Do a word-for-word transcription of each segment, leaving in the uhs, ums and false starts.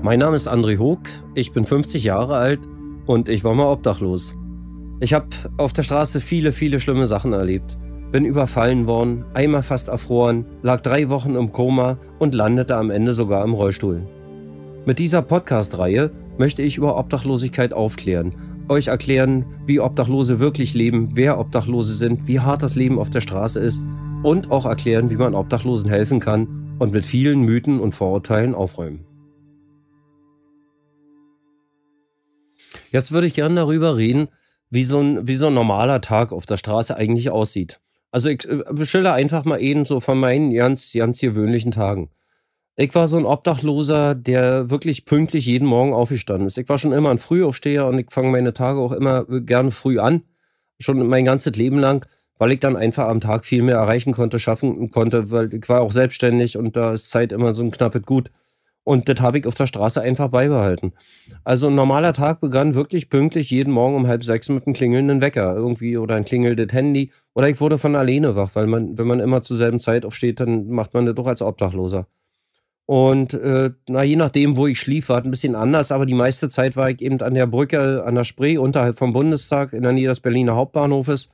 Mein Name ist André Hoog, ich bin fünfzig Jahre alt und ich war mal obdachlos. Ich habe auf der Straße viele, viele schlimme Sachen erlebt. Bin überfallen worden, einmal fast erfroren, lag drei Wochen im Koma und landete am Ende sogar im Rollstuhl. Mit dieser Podcast-Reihe möchte ich über Obdachlosigkeit aufklären, euch erklären, wie Obdachlose wirklich leben, wer Obdachlose sind, wie hart das Leben auf der Straße ist und auch erklären, wie man Obdachlosen helfen kann und mit vielen Mythen und Vorurteilen aufräumen. Jetzt würde ich gerne darüber reden, wie so ein, wie so ein normaler Tag auf der Straße eigentlich aussieht. Also ich äh, schilder einfach mal eben so von meinen ganz, ganz gewöhnlichen Tagen. Ich war so ein Obdachloser, der wirklich pünktlich jeden Morgen aufgestanden ist. Ich war schon immer ein Frühaufsteher und ich fange meine Tage auch immer gerne früh an. Schon mein ganzes Leben lang, weil ich dann einfach am Tag viel mehr erreichen konnte, schaffen konnte, weil ich war auch selbstständig und da ist Zeit immer so ein knappes Gut. Und das habe ich auf der Straße einfach beibehalten. Also ein normaler Tag begann wirklich pünktlich jeden Morgen um halb sechs mit einem klingelnden Wecker irgendwie oder ein klingelndes Handy. Oder ich wurde von alleine wach, weil man, wenn man immer zur selben Zeit aufsteht, dann macht man das doch als Obdachloser. Und äh, na, je nachdem, wo ich schlief, war es ein bisschen anders, aber die meiste Zeit war ich eben an der Brücke an der Spree unterhalb vom Bundestag in der Nähe des Berliner Hauptbahnhofes.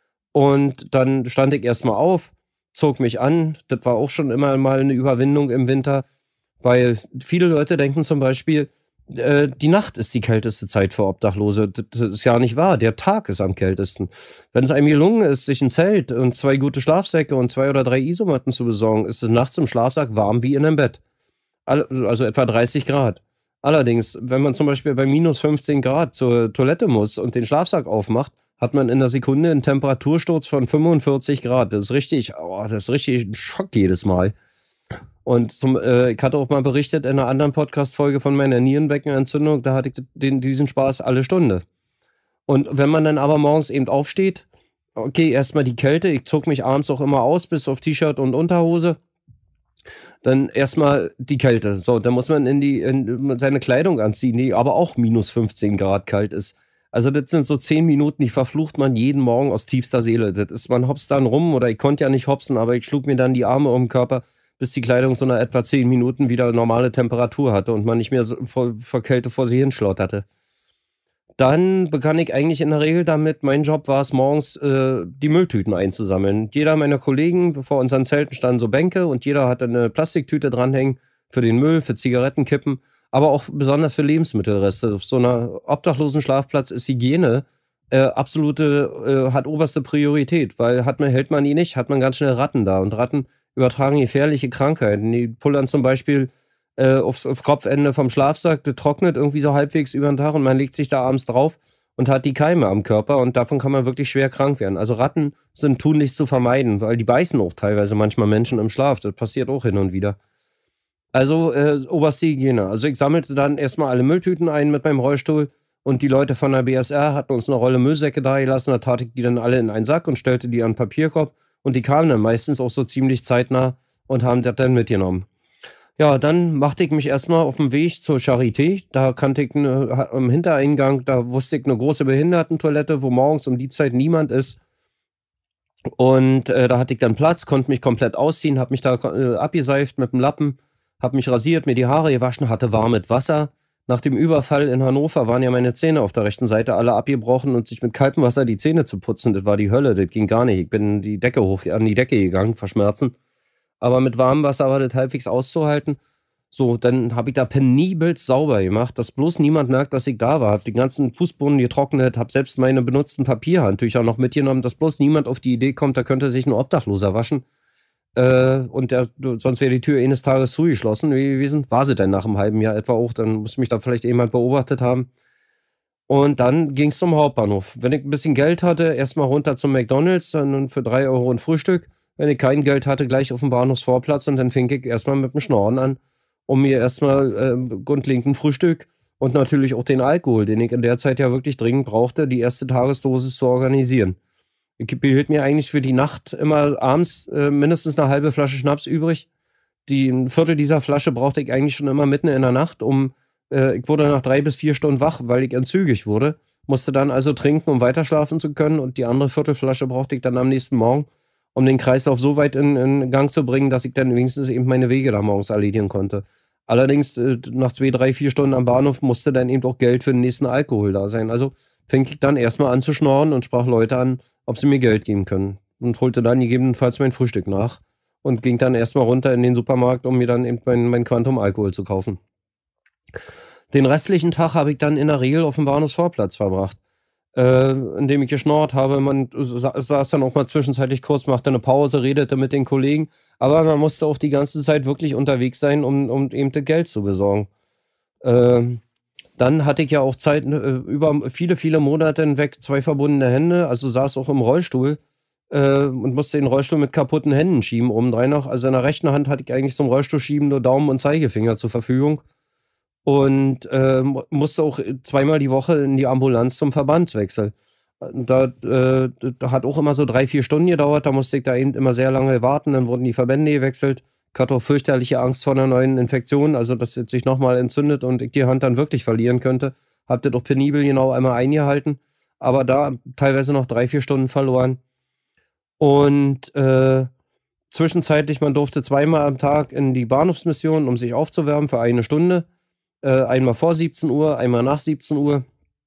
Und dann stand ich erstmal auf, zog mich an. Das war auch schon immer mal eine Überwindung im Winter. Weil viele Leute denken zum Beispiel, äh, die Nacht ist die kälteste Zeit für Obdachlose. Das ist ja nicht wahr. Der Tag ist am kältesten. Wenn es einem gelungen ist, sich ein Zelt und zwei gute Schlafsäcke und zwei oder drei Isomatten zu besorgen, ist es nachts im Schlafsack warm wie in einem Bett. Also etwa dreißig Grad. Allerdings, wenn man zum Beispiel bei minus fünfzehn Grad zur Toilette muss und den Schlafsack aufmacht, hat man in der Sekunde einen Temperatursturz von fünfundvierzig Grad. Das ist richtig, oh, das ist richtig ein Schock jedes Mal. Und zum, äh, ich hatte auch mal berichtet in einer anderen Podcast-Folge von meiner Nierenbeckenentzündung, da hatte ich den, diesen Spaß alle Stunde. Und wenn man dann aber morgens eben aufsteht, okay, erstmal die Kälte, ich zog mich abends auch immer aus, bis auf T-Shirt und Unterhose, dann erstmal die Kälte. So, dann muss man in die in seine Kleidung anziehen, die aber auch minus fünfzehn Grad kalt ist. Also das sind so zehn Minuten, die verflucht man jeden Morgen aus tiefster Seele. Das ist, man hopst dann rum, oder ich konnte ja nicht hopsen, aber ich schlug mir dann die Arme um den Körper, bis die Kleidung so nach etwa zehn Minuten wieder normale Temperatur hatte und man nicht mehr so vor, vor Kälte vor sie hinschlotterte. Dann begann ich eigentlich in der Regel damit, mein Job war es morgens, äh, die Mülltüten einzusammeln. Jeder meiner Kollegen, vor unseren Zelten standen so Bänke und jeder hatte eine Plastiktüte dranhängen für den Müll, für Zigarettenkippen, aber auch besonders für Lebensmittelreste. Auf so einer obdachlosen Schlafplatz ist Hygiene äh, absolute, äh, hat oberste Priorität, weil hat man, hält man die nicht, hat man ganz schnell Ratten da und Ratten übertragen gefährliche Krankheiten. Die pullern zum Beispiel äh, aufs, auf Kopfende vom Schlafsack, der trocknet irgendwie so halbwegs über den Tag und man legt sich da abends drauf und hat die Keime am Körper und davon kann man wirklich schwer krank werden. Also Ratten sind tunlichst zu vermeiden, weil die beißen auch teilweise manchmal Menschen im Schlaf. Das passiert auch hin und wieder. Also äh, oberste Hygiene. Also ich sammelte dann erstmal alle Mülltüten ein mit meinem Rollstuhl und die Leute von der B S R hatten uns eine Rolle Müllsäcke dagelassen. Da tat ich die dann alle in einen Sack und stellte die an den Papierkorb. Und die kamen dann meistens auch so ziemlich zeitnah und haben das dann mitgenommen. Ja, dann machte ich mich erstmal auf den Weg zur Charité. Da kannte ich eine, am Hintereingang, da wusste ich eine große Behindertentoilette, wo morgens um die Zeit niemand ist. Und äh, da hatte ich dann Platz, konnte mich komplett ausziehen, habe mich da äh, abgeseift mit dem Lappen, habe mich rasiert, mir die Haare gewaschen, hatte warmes Wasser. Nach dem Überfall in Hannover waren ja meine Zähne auf der rechten Seite alle abgebrochen und sich mit kaltem Wasser die Zähne zu putzen, das war die Hölle, das ging gar nicht. Ich bin die Decke hoch, an die Decke gegangen, verschmerzen. Aber mit warmem Wasser war das halbwegs auszuhalten. So, dann habe ich da penibel sauber gemacht, dass bloß niemand merkt, dass ich da war. Hab den ganzen Fußboden getrocknet, hab selbst meine benutzten Papierhandtücher noch mitgenommen, dass bloß niemand auf die Idee kommt, da könnte sich ein Obdachloser waschen. Äh, und der, sonst wäre die Tür eines Tages zugeschlossen gewesen. War sie denn nach einem halben Jahr etwa auch, dann muss mich da vielleicht jemand beobachtet haben. Und dann ging es zum Hauptbahnhof. Wenn ich ein bisschen Geld hatte, erstmal runter zum McDonalds, dann für drei Euro ein Frühstück. Wenn ich kein Geld hatte, gleich auf dem Bahnhofsvorplatz und dann fing ich erstmal mit dem Schnorren an, um mir erstmal äh, grundlegend ein Frühstück und natürlich auch den Alkohol, den ich in der Zeit ja wirklich dringend brauchte, die erste Tagesdosis zu organisieren. Ich behielt mir eigentlich für die Nacht immer abends äh, mindestens eine halbe Flasche Schnaps übrig. Die ein Viertel dieser Flasche brauchte ich eigentlich schon immer mitten in der Nacht, um äh, ich wurde nach drei bis vier Stunden wach, weil ich entzügig wurde. Musste dann also trinken, um weiter schlafen zu können, und die andere Viertelflasche brauchte ich dann am nächsten Morgen, um den Kreislauf so weit in, in Gang zu bringen, dass ich dann wenigstens eben meine Wege da morgens erledigen konnte. Allerdings äh, nach zwei, drei, vier Stunden am Bahnhof musste dann eben auch Geld für den nächsten Alkohol da sein. Also fing ich dann erstmal an zu schnorren und sprach Leute an, ob sie mir Geld geben können. Und holte dann gegebenenfalls mein Frühstück nach und ging dann erstmal runter in den Supermarkt, um mir dann eben mein, mein Quantum Alkohol zu kaufen. Den restlichen Tag habe ich dann in der Regel auf dem Bahnhofsvorplatz verbracht, äh, indem ich geschnorrt habe. Man sa saß dann auch mal zwischenzeitlich kurz, machte eine Pause, redete mit den Kollegen. Aber man musste auch die ganze Zeit wirklich unterwegs sein, um, um eben das Geld zu besorgen. Äh, dann hatte ich ja auch Zeit, äh, über viele, viele Monate hinweg zwei verbundene Hände. Also saß auch im Rollstuhl äh, und musste den Rollstuhl mit kaputten Händen schieben, obendrein noch. Also in der rechten Hand hatte ich eigentlich zum Rollstuhl schieben nur Daumen und Zeigefinger zur Verfügung. Und äh, musste auch zweimal die Woche in die Ambulanz zum Verbandswechsel. Da, äh, da hat auch immer so drei, vier Stunden gedauert. Da musste ich da eben immer sehr lange warten. Dann wurden die Verbände gewechselt. Ich hatte auch fürchterliche Angst vor einer neuen Infektion, also dass es sich nochmal entzündet und ich die Hand dann wirklich verlieren könnte. Hab das doch penibel genau einmal eingehalten. Aber da teilweise noch drei, vier Stunden verloren. Und äh, zwischenzeitlich, man durfte zweimal am Tag in die Bahnhofsmission, um sich aufzuwärmen für eine Stunde. Einmal vor siebzehn Uhr, einmal nach siebzehn Uhr.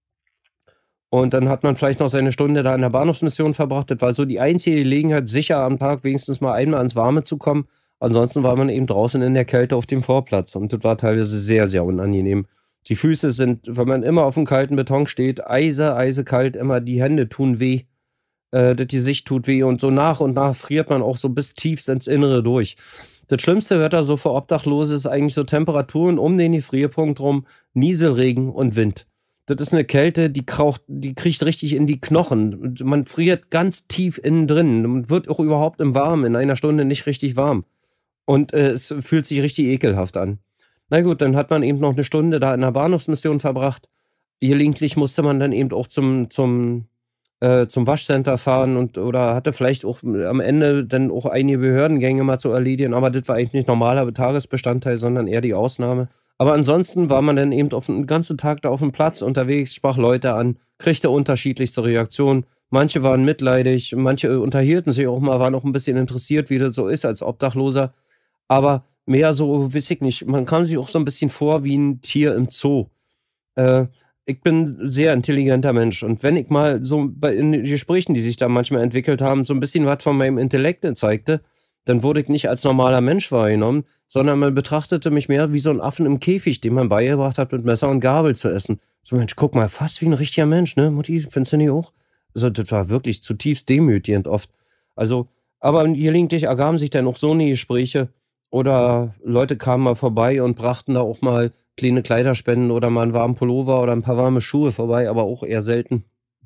Und dann hat man vielleicht noch seine Stunde da in der Bahnhofsmission verbracht. Das war so die einzige Gelegenheit, sicher am Tag wenigstens mal einmal ans Warme zu kommen. Ansonsten war man eben draußen in der Kälte auf dem Vorplatz. Und das war teilweise sehr, sehr unangenehm. Die Füße sind, wenn man immer auf dem kalten Beton steht, eise, eisekalt, immer die Hände tun weh. Äh, das Gesicht tut weh. Und so nach und nach friert man auch so bis tiefst ins Innere durch. Das schlimmste Wetter so für Obdachlose ist eigentlich so Temperaturen um den Gefrierpunkt rum, Nieselregen und Wind. Das ist eine Kälte, die, kraucht, die kriecht richtig in die Knochen. Man friert ganz tief innen drin. Man wird auch überhaupt im Warmen, in einer Stunde nicht richtig warm. Und äh, es fühlt sich richtig ekelhaft an. Na gut, dann hat man eben noch eine Stunde da in der Bahnhofsmission verbracht. Gelegentlich musste man dann eben auch zum, zum Äh, zum Waschcenter fahren und oder hatte vielleicht auch am Ende dann auch einige Behördengänge mal zu erledigen, aber das war eigentlich nicht normaler Tagesbestandteil, sondern eher die Ausnahme. Aber ansonsten war man dann eben auf den ganzen Tag da auf dem Platz unterwegs, sprach Leute an, kriegte unterschiedlichste Reaktionen. Manche waren mitleidig, manche unterhielten sich auch mal, waren auch ein bisschen interessiert, wie das so ist als Obdachloser. Aber mehr so, weiß ich nicht, man kam sich auch so ein bisschen vor wie ein Tier im Zoo. Äh, Ich bin ein sehr intelligenter Mensch und wenn ich mal so bei in den Gesprächen, die sich da manchmal entwickelt haben, so ein bisschen was von meinem Intellekt zeigte, dann wurde ich nicht als normaler Mensch wahrgenommen, sondern man betrachtete mich mehr wie so ein Affen im Käfig, den man beigebracht hat, mit Messer und Gabel zu essen. So, Mensch, guck mal, fast wie ein richtiger Mensch, ne, Mutti, findest du nicht auch? Also, das war wirklich zutiefst demütigend oft. Also, aber gelegentlich ergaben sich dann auch so eine Gespräche oder Leute kamen mal vorbei und brachten da auch mal kleine Kleiderspenden oder mal einen warmen Pullover oder ein paar warme Schuhe vorbei, aber auch eher selten.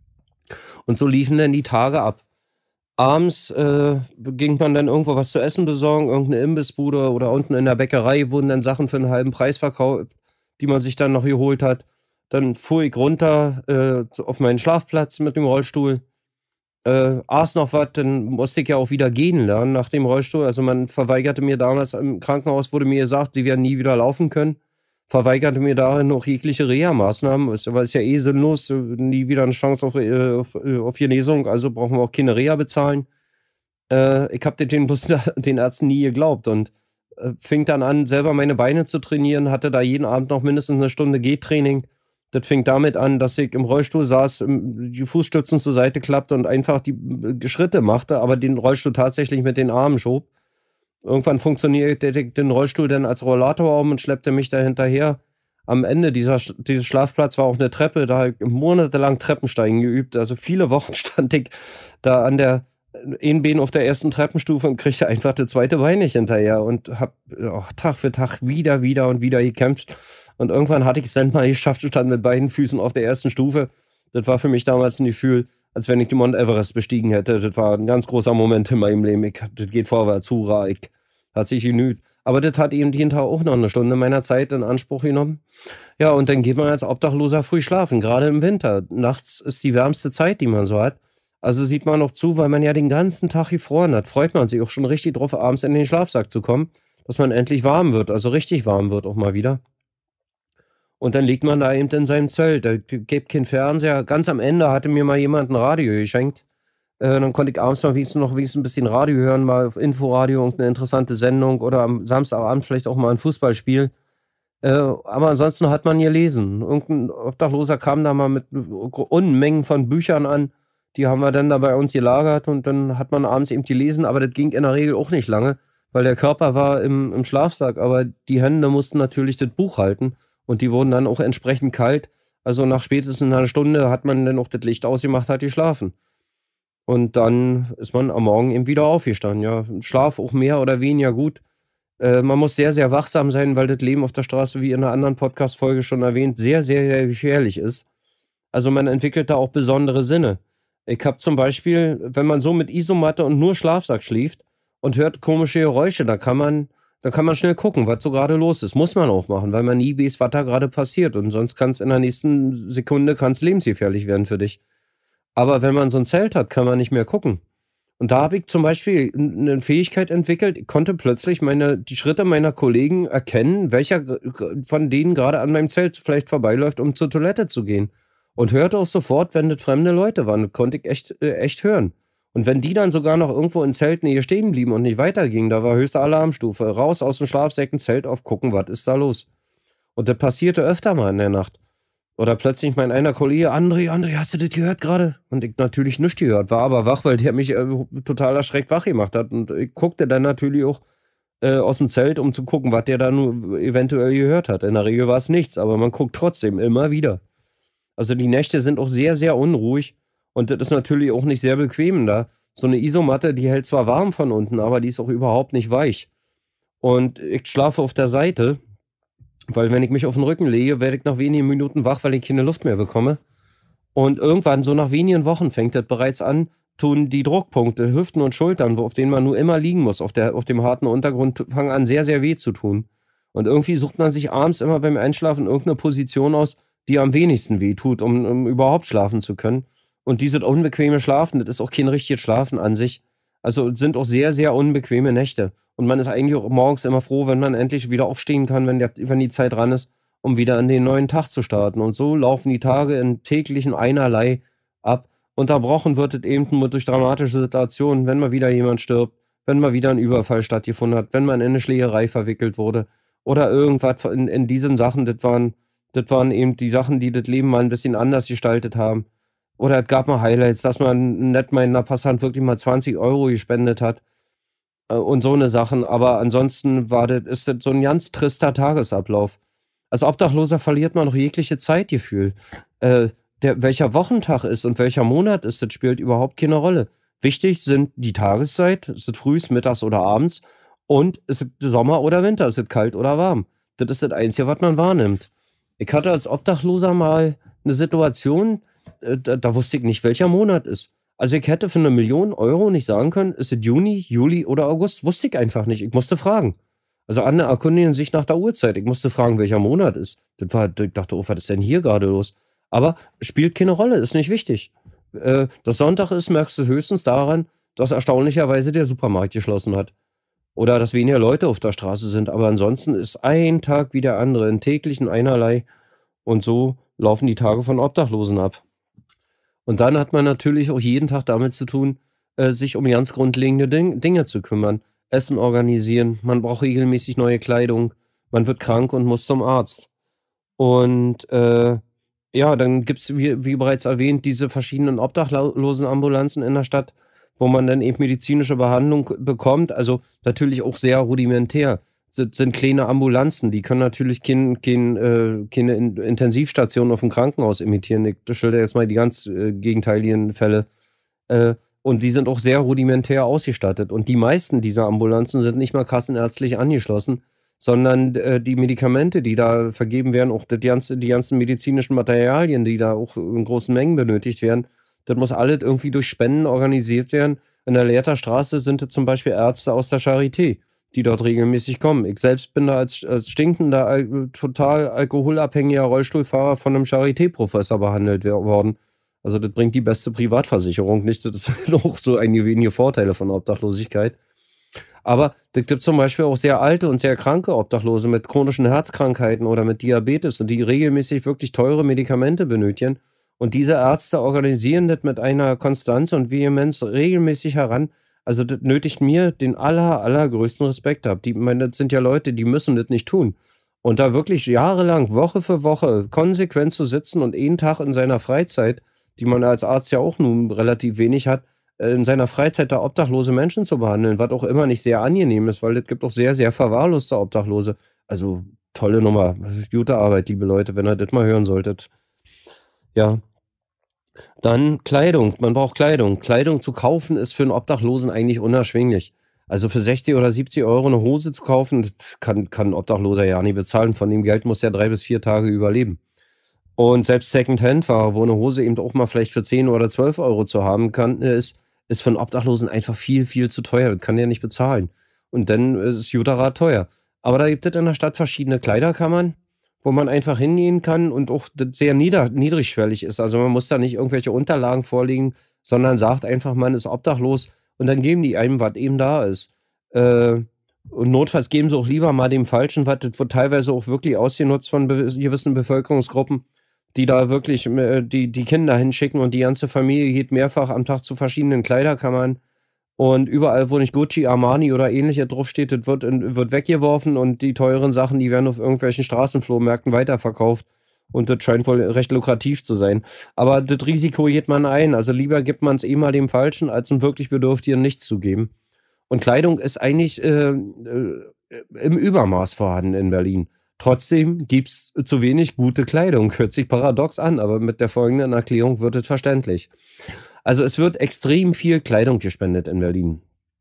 Und so liefen dann die Tage ab. Abends äh, ging man dann irgendwo was zu essen besorgen, irgendeine Imbissbude oder unten in der Bäckerei wurden dann Sachen für einen halben Preis verkauft, die man sich dann noch geholt hat. Dann fuhr ich runter äh, auf meinen Schlafplatz mit dem Rollstuhl, äh, aß noch was, dann musste ich ja auch wieder gehen lernen nach dem Rollstuhl. Also man verweigerte mir damals im Krankenhaus, wurde mir gesagt, sie werden nie wieder laufen können. Verweigerte mir darin noch jegliche Reha-Maßnahmen, weil es ja eh sinnlos, nie wieder eine Chance auf, äh, auf, äh, auf Genesung, also brauchen wir auch keine Reha bezahlen. Äh, ich habe den, den Ärzten nie geglaubt und äh, fing dann an, selber meine Beine zu trainieren, hatte da jeden Abend noch mindestens eine Stunde Gehtraining. Das fing damit an, dass ich im Rollstuhl saß, die Fußstützen zur Seite klappte und einfach die Schritte machte, aber den Rollstuhl tatsächlich mit den Armen schob. Irgendwann funktionierte den Rollstuhl dann als Rollator um und schleppte mich da hinterher. Am Ende dieser, dieses Schlafplatz war auch eine Treppe, da habe ich monatelang Treppensteigen geübt. Also viele Wochen stand ich da an der ein Bein auf der ersten Treppenstufe und kriegte einfach das zweite Bein nicht hinterher und habe oh, Tag für Tag wieder, wieder und wieder gekämpft. Und irgendwann hatte ich es dann mal geschafft, stand mit beiden Füßen auf der ersten Stufe. Das war für mich damals ein Gefühl, als wenn ich den Mount Everest bestiegen hätte. Das war ein ganz großer Moment in meinem Leben. Ich, das geht vorwärts, hurra, ich, hat sich genügt. Aber das hat eben jeden Tag auch noch eine Stunde meiner Zeit in Anspruch genommen. Ja, und dann geht man als Obdachloser früh schlafen, gerade im Winter. Nachts ist die wärmste Zeit, die man so hat. Also sieht man noch zu, weil man ja den ganzen Tag gefroren hat. Freut man sich auch schon richtig drauf, abends in den Schlafsack zu kommen, dass man endlich warm wird, also richtig warm wird auch mal wieder. Und dann liegt man da eben in seinem Zelt. Da gibt kein Fernseher. Ganz am Ende hatte mir mal jemand ein Radio geschenkt. Äh, dann konnte ich abends mal wenigstens noch wenigstens ein bisschen Radio hören, mal auf Inforadio irgendeine interessante Sendung oder am Samstagabend vielleicht auch mal ein Fußballspiel. Äh, aber ansonsten hat man gelesen. Irgendein Obdachloser kam da mal mit Unmengen von Büchern an. Die haben wir dann da bei uns gelagert und dann hat man abends eben gelesen, aber das ging in der Regel auch nicht lange, weil der Körper war im, im Schlafsack, aber die Hände mussten natürlich das Buch halten und die wurden dann auch entsprechend kalt. Also nach spätestens einer Stunde hat man dann auch das Licht ausgemacht, hat geschlafen. Und dann ist man am Morgen eben wieder aufgestanden. Ja, Schlaf auch mehr oder weniger gut. Äh, man muss sehr, sehr wachsam sein, weil das Leben auf der Straße, wie in einer anderen Podcast-Folge schon erwähnt, sehr, sehr, sehr gefährlich ist. Also man entwickelt da auch besondere Sinne. Ich habe zum Beispiel, wenn man so mit Isomatte und nur Schlafsack schläft und hört komische Geräusche, da kann man, da kann man schnell gucken, was so gerade los ist. Muss man auch machen, weil man nie weiß, was da gerade passiert. Und sonst kann es in der nächsten Sekunde kann's lebensgefährlich werden für dich. Aber wenn man so ein Zelt hat, kann man nicht mehr gucken. Und da habe ich zum Beispiel eine Fähigkeit entwickelt, ich konnte plötzlich meine, die Schritte meiner Kollegen erkennen, welcher g- von denen gerade an meinem Zelt vielleicht vorbeiläuft, um zur Toilette zu gehen. Und hörte auch sofort, wenn das fremde Leute waren. Das konnte ich echt, äh, echt hören. Und wenn die dann sogar noch irgendwo in Zeltnähe stehen blieben und nicht weitergingen, da war höchste Alarmstufe. Raus aus dem Schlafsäcken, Zelt auf, gucken, was ist da los? Und das passierte öfter mal in der Nacht. Oder plötzlich mein einer Kollege, André, André, hast du das gehört gerade? Und ich natürlich nicht gehört, war aber wach, weil der mich äh, total erschreckt wach gemacht hat. Und ich guckte dann natürlich auch äh, aus dem Zelt, um zu gucken, was der da nur eventuell gehört hat. In der Regel war es nichts, aber man guckt trotzdem immer wieder. Also die Nächte sind auch sehr, sehr unruhig und das ist natürlich auch nicht sehr bequem da. So eine Isomatte, die hält zwar warm von unten, aber die ist auch überhaupt nicht weich. Und ich schlafe auf der Seite, weil wenn ich mich auf den Rücken lege, werde ich nach wenigen Minuten wach, weil ich keine Luft mehr bekomme. Und irgendwann, so nach wenigen Wochen, fängt das bereits an, tun die Druckpunkte, Hüften und Schultern, wo- auf denen man nur immer liegen muss, auf, der, auf dem harten Untergrund, fangen an sehr, sehr weh zu tun. Und irgendwie sucht man sich abends immer beim Einschlafen irgendeine Position aus, die am wenigsten weh tut, um, um überhaupt schlafen zu können. Und dieses unbequeme Schlafen, das ist auch kein richtiges Schlafen an sich. Also es sind auch sehr, sehr unbequeme Nächte. Und man ist eigentlich auch morgens immer froh, wenn man endlich wieder aufstehen kann, wenn, der, wenn die Zeit dran ist, um wieder in den neuen Tag zu starten. Und so laufen die Tage in täglichen Einerlei ab. Unterbrochen wird es eben nur durch dramatische Situationen, wenn mal wieder jemand stirbt, wenn mal wieder ein Überfall stattgefunden hat, wenn man in eine Schlägerei verwickelt wurde oder irgendwas in, in diesen Sachen. Das waren, das waren eben die Sachen, die das Leben mal ein bisschen anders gestaltet haben. Oder es gab mal Highlights, dass man nett mal in einer Passant wirklich mal zwanzig Euro gespendet hat äh, und so eine Sachen. Aber ansonsten war das, ist das so ein ganz trister Tagesablauf. Als Obdachloser verliert man noch jegliche Zeitgefühl. Äh, der, welcher Wochentag ist und welcher Monat ist, das spielt überhaupt keine Rolle. Wichtig sind die Tageszeit, ist es frühs, mittags oder abends und ist es Sommer oder Winter, ist es kalt oder warm. Das ist das Einzige, was man wahrnimmt. Ich hatte als Obdachloser mal eine Situation, äh, da, da wusste ich nicht, welcher Monat ist. Also ich hätte für eine Million Euro nicht sagen können, ist es Juni, Juli oder August, wusste ich einfach nicht. Ich musste fragen. Also andere erkundigen sich nach der Uhrzeit. Ich musste fragen, welcher Monat ist. Das war, ich dachte, oh, was ist denn hier gerade los? Aber spielt keine Rolle, ist nicht wichtig. Äh, dass Sonntag ist, merkst du höchstens daran, dass erstaunlicherweise der Supermarkt geschlossen hat. Oder dass weniger Leute auf der Straße sind. Aber ansonsten ist ein Tag wie der andere, in täglichen einerlei. Und so laufen die Tage von Obdachlosen ab. Und dann hat man natürlich auch jeden Tag damit zu tun, äh, sich um ganz grundlegende Ding Dinge zu kümmern. Essen organisieren, man braucht regelmäßig neue Kleidung, man wird krank und muss zum Arzt. Und äh, ja, dann gibt's wie, wie bereits erwähnt, diese verschiedenen Obdachlosenambulanzen in der Stadt, wo man dann eben medizinische Behandlung bekommt. Also natürlich auch sehr rudimentär. Das sind kleine Ambulanzen, die können natürlich kein, kein, äh, keine In- Intensivstation auf dem Krankenhaus imitieren. Ich schilder jetzt mal die ganz äh, gegenteiligen Fälle. Äh, und die sind auch sehr rudimentär ausgestattet. Und die meisten dieser Ambulanzen sind nicht mal kassenärztlich angeschlossen, sondern äh, die Medikamente, die da vergeben werden, auch die, ganze, die ganzen medizinischen Materialien, die da auch in großen Mengen benötigt werden, das muss alles irgendwie durch Spenden organisiert werden. In der Lehrter Straße sind es zum Beispiel Ärzte aus der Charité, die dort regelmäßig kommen. Ich selbst bin da als, als stinkender, al total alkoholabhängiger Rollstuhlfahrer von einem Charité-Professor behandelt wer- worden. Also das bringt die beste Privatversicherung nicht. Das ist auch so einige wenige Vorteile von Obdachlosigkeit. Aber es gibt zum Beispiel auch sehr alte und sehr kranke Obdachlose mit chronischen Herzkrankheiten oder mit Diabetes und die regelmäßig wirklich teure Medikamente benötigen. Und diese Ärzte organisieren das mit einer Konstanz und Vehemenz regelmäßig heran. Also das nötigt mir den aller, allergrößten Respekt ab. Die, ich meine, das sind ja Leute, die müssen das nicht tun. Und da wirklich jahrelang, Woche für Woche, konsequent zu sitzen und jeden Tag in seiner Freizeit, die man als Arzt ja auch nun relativ wenig hat, äh, in seiner Freizeit da obdachlose Menschen zu behandeln, was auch immer nicht sehr angenehm ist, weil es gibt auch sehr, sehr verwahrloste Obdachlose. Also tolle Nummer, gute Arbeit, liebe Leute, wenn ihr das mal hören solltet. Ja. Dann Kleidung. Man braucht Kleidung. Kleidung zu kaufen ist für einen Obdachlosen eigentlich unerschwinglich. Also für sechzig oder siebzig Euro eine Hose zu kaufen, das kann, kann ein Obdachloser ja nicht bezahlen. Von dem Geld muss er drei bis vier Tage überleben. Und selbst Secondhand-Ware, wo eine Hose eben auch mal vielleicht für zehn oder zwölf Euro zu haben kann, äh, ist, ist für einen Obdachlosen einfach viel, viel zu teuer. Das kann der nicht bezahlen. Und dann ist es Juderat teuer. Aber da gibt es in der Stadt verschiedene Kleiderkammern, wo man einfach hingehen kann und auch das sehr nieder, niedrigschwellig ist. Also man muss da nicht irgendwelche Unterlagen vorlegen, sondern sagt einfach, man ist obdachlos und dann geben die einem, was eben da ist. Äh, und notfalls geben sie auch lieber mal dem Falschen was. Das wird teilweise auch wirklich ausgenutzt von be gewissen Bevölkerungsgruppen, die da wirklich äh, die, die Kinder hinschicken und die ganze Familie geht mehrfach am Tag zu verschiedenen Kleiderkammern. Und überall, wo nicht Gucci, Armani oder ähnliches draufsteht, das wird, in, wird weggeworfen und die teuren Sachen, die werden auf irgendwelchen Straßenflohmärkten weiterverkauft. Und das scheint wohl recht lukrativ zu sein. Aber das Risiko geht man ein. Also lieber gibt man es eh mal dem Falschen, als einem wirklich Bedürftigen nichts zu geben. Und Kleidung ist eigentlich äh, äh, im Übermaß vorhanden in Berlin. Trotzdem gibt es zu wenig gute Kleidung. Hört sich paradox an, aber mit der folgenden Erklärung wird es verständlich. Also es wird extrem viel Kleidung gespendet in Berlin.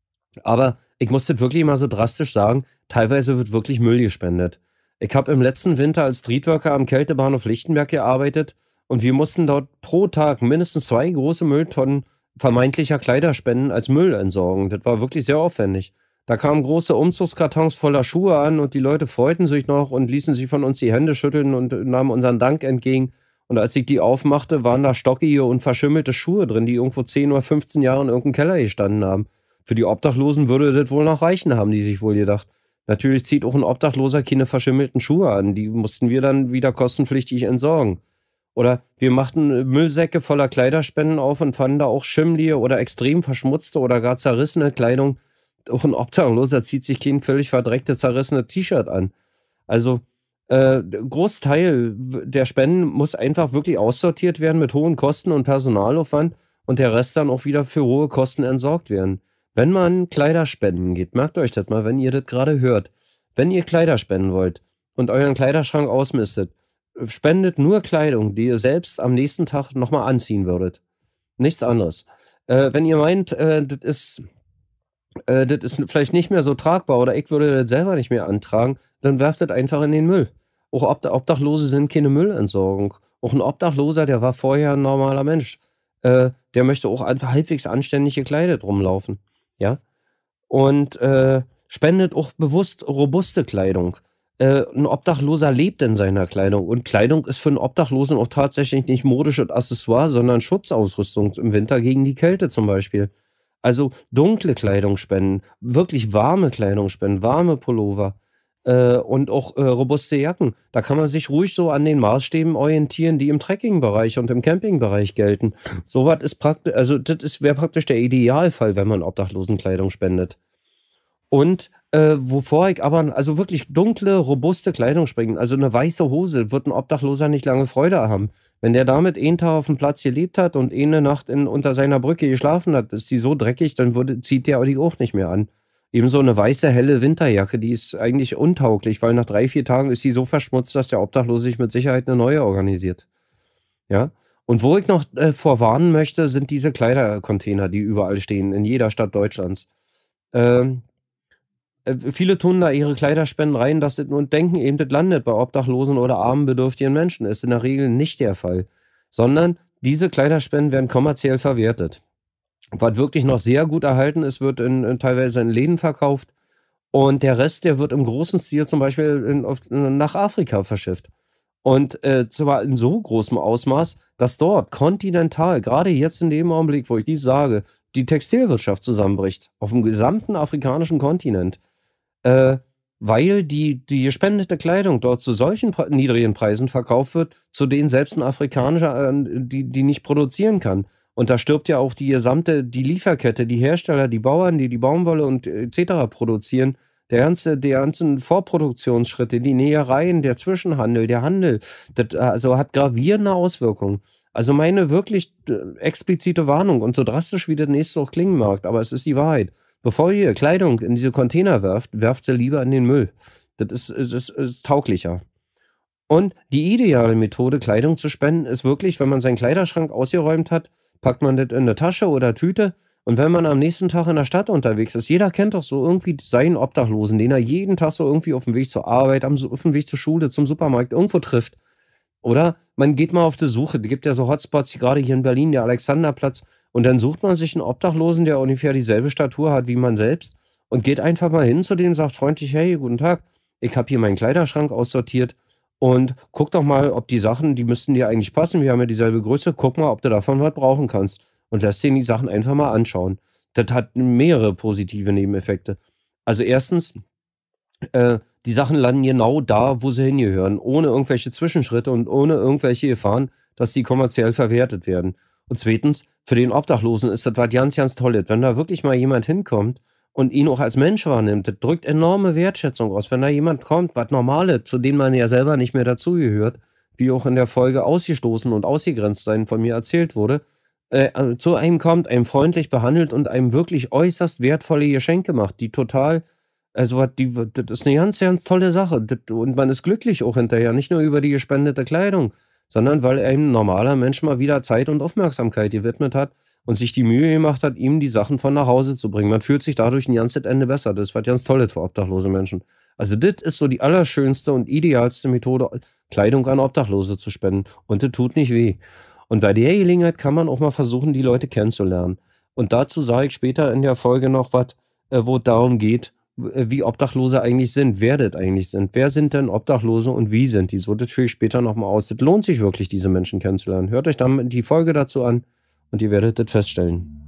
Aber ich muss das wirklich mal so drastisch sagen, teilweise wird wirklich Müll gespendet. Ich habe im letzten Winter als Streetworker am Kältebahnhof Lichtenberg gearbeitet und wir mussten dort pro Tag mindestens zwei große Mülltonnen vermeintlicher Kleiderspenden als Müll entsorgen. Das war wirklich sehr aufwendig. Da kamen große Umzugskartons voller Schuhe an und die Leute freuten sich noch und ließen sich von uns die Hände schütteln und nahmen unseren Dank entgegen. Und als ich die aufmachte, waren da stockige und verschimmelte Schuhe drin, die irgendwo zehn oder fünfzehn Jahre in irgendeinem Keller gestanden haben. Für die Obdachlosen würde das wohl noch reichen, haben die sich wohl gedacht. Natürlich zieht auch ein Obdachloser keine verschimmelten Schuhe an. Die mussten wir dann wieder kostenpflichtig entsorgen. Oder wir machten Müllsäcke voller Kleiderspenden auf und fanden da auch schimmlige oder extrem verschmutzte oder gar zerrissene Kleidung. Auch ein Obdachloser zieht sich kein völlig verdreckte, zerrissene T-Shirt an. Also äh, Großteil der Spenden muss einfach wirklich aussortiert werden mit hohen Kosten und Personalaufwand und der Rest dann auch wieder für hohe Kosten entsorgt werden. Wenn man Kleider spenden geht, merkt euch das mal, wenn ihr das gerade hört. Wenn ihr Kleider spenden wollt und euren Kleiderschrank ausmistet, spendet nur Kleidung, die ihr selbst am nächsten Tag nochmal anziehen würdet. Nichts anderes. Äh, wenn ihr meint, äh, das ist, äh, das ist vielleicht nicht mehr so tragbar oder ich würde das selber nicht mehr antragen, dann werft das einfach in den Müll. Auch Obd Obdachlose sind keine Müllentsorgung. Auch ein Obdachloser, der war vorher ein normaler Mensch. Äh, der möchte auch einfach halbwegs anständig gekleidet rumlaufen. Ja? Und äh, spendet auch bewusst robuste Kleidung. Äh, ein Obdachloser lebt in seiner Kleidung. Und Kleidung ist für einen Obdachlosen auch tatsächlich nicht modisch und Accessoire, sondern Schutzausrüstung im Winter gegen die Kälte zum Beispiel. Also dunkle Kleidung spenden, wirklich warme Kleidung spenden, warme Pullover äh, und auch äh, robuste Jacken. Da kann man sich ruhig so an den Maßstäben orientieren, die im Trekkingbereich und im Campingbereich gelten. Sowas ist praktisch, also das wäre praktisch der Idealfall, wenn man Obdachlosenkleidung spendet. Und äh, wovor ich aber, also wirklich dunkle, robuste Kleidung springen, also eine weiße Hose, wird ein Obdachloser nicht lange Freude haben. Wenn der damit einen Tag auf dem Platz gelebt hat und eine Nacht in, unter seiner Brücke geschlafen hat, ist die so dreckig, dann würde, zieht der die auch nicht mehr an. Ebenso eine weiße, helle Winterjacke, die ist eigentlich untauglich, weil nach drei, vier Tagen ist sie so verschmutzt, dass der Obdachlose sich mit Sicherheit eine neue organisiert. Ja. Und wo ich noch äh, vorwarnen möchte, sind diese Kleidercontainer, die überall stehen, in jeder Stadt Deutschlands. Ähm, äh, viele tun da ihre Kleiderspenden rein, dass das und denken eben, das landet bei Obdachlosen oder armen, bedürftigen Menschen. Ist in der Regel nicht der Fall. Sondern diese Kleiderspenden werden kommerziell verwertet. Was wirklich noch sehr gut erhalten ist, wird in, in, teilweise in Läden verkauft. Und der Rest, der wird im großen Stil zum Beispiel in, auf, nach Afrika verschifft. Und äh, zwar in so großem Ausmaß, dass dort kontinental, gerade jetzt in dem Augenblick, wo ich dies sage, die Textilwirtschaft zusammenbricht. Auf dem gesamten afrikanischen Kontinent. Äh, weil die, die gespendete Kleidung dort zu solchen pre niedrigen Preisen verkauft wird, zu denen selbst ein Afrikanischer äh, die, die nicht produzieren kann. Und da stirbt ja auch die gesamte, die Lieferkette, die Hersteller, die Bauern, die die Baumwolle und et cetera produzieren, Der ganze, die ganzen Vorproduktionsschritte, die Nähereien, der Zwischenhandel, der Handel, das also hat gravierende Auswirkungen. Also meine wirklich äh, explizite Warnung und so drastisch wie das nächste auch klingen mag, aber es ist die Wahrheit. Bevor ihr Kleidung in diese Container werft, werft sie lieber in den Müll. Das ist, ist, ist, ist tauglicher. Und die ideale Methode, Kleidung zu spenden, ist wirklich, wenn man seinen Kleiderschrank ausgeräumt hat, packt man das in eine Tasche oder Tüte. Und wenn man am nächsten Tag in der Stadt unterwegs ist, jeder kennt doch so irgendwie seinen Obdachlosen, den er jeden Tag so irgendwie auf dem Weg zur Arbeit, am, auf dem Weg zur Schule, zum Supermarkt irgendwo trifft. Oder man geht mal auf die Suche. Es gibt ja so Hotspots, gerade hier in Berlin, der Alexanderplatz. Und dann sucht man sich einen Obdachlosen, der ungefähr dieselbe Statur hat wie man selbst und geht einfach mal hin zu dem und sagt freundlich, hey, guten Tag, ich habe hier meinen Kleiderschrank aussortiert und guck doch mal, ob die Sachen, die müssten dir eigentlich passen, wir haben ja dieselbe Größe, guck mal, ob du davon was brauchen kannst. Und lässt dir die Sachen einfach mal anschauen. Das hat mehrere positive Nebeneffekte. Also erstens, äh, die Sachen landen genau da, wo sie hingehören, ohne irgendwelche Zwischenschritte und ohne irgendwelche Gefahren, dass die kommerziell verwertet werden. Und zweitens, für den Obdachlosen ist das was ganz, ganz Tolles. Wenn da wirklich mal jemand hinkommt und ihn auch als Mensch wahrnimmt, das drückt enorme Wertschätzung aus. Wenn da jemand kommt, was Normales, zu dem man ja selber nicht mehr dazugehört, wie auch in der Folge Ausgestoßen und Ausgegrenzt sein von mir erzählt wurde, äh, zu einem kommt, einem freundlich behandelt und einem wirklich äußerst wertvolle Geschenke macht, die total, also was die, das ist eine ganz, ganz tolle Sache. Das, und man ist glücklich auch hinterher, nicht nur über die gespendete Kleidung, sondern weil ein normaler Mensch mal wieder Zeit und Aufmerksamkeit gewidmet hat und sich die Mühe gemacht hat, ihm die Sachen von nach Hause zu bringen. Man fühlt sich dadurch ein ganzes Ende besser. Das ist was ganz Tolles für obdachlose Menschen. Also das ist so die allerschönste und idealste Methode, Kleidung an Obdachlose zu spenden. Und das tut nicht weh. Und bei der Gelegenheit kann man auch mal versuchen, die Leute kennenzulernen. Und dazu sage ich später in der Folge noch was, äh, wo es darum geht, w- wie Obdachlose eigentlich sind, wer das eigentlich sind. Wer sind denn Obdachlose und wie sind die? So, das führe ich später nochmal aus. Das lohnt sich wirklich, diese Menschen kennenzulernen. Hört euch dann die Folge dazu an und ihr werdet das feststellen.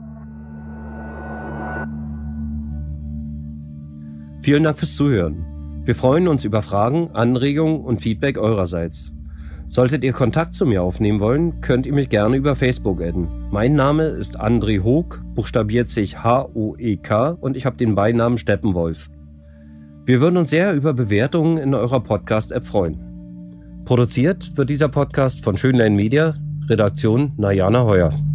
Vielen Dank fürs Zuhören. Wir freuen uns über Fragen, Anregungen und Feedback eurerseits. Solltet ihr Kontakt zu mir aufnehmen wollen, könnt ihr mich gerne über Facebook adden. Mein Name ist André Hoek, buchstabiert sich H O E K und ich habe den Beinamen Steppenwolf. Wir würden uns sehr über Bewertungen in eurer Podcast-App freuen. Produziert wird dieser Podcast von Schönlein Media, Redaktion Najana Heuer.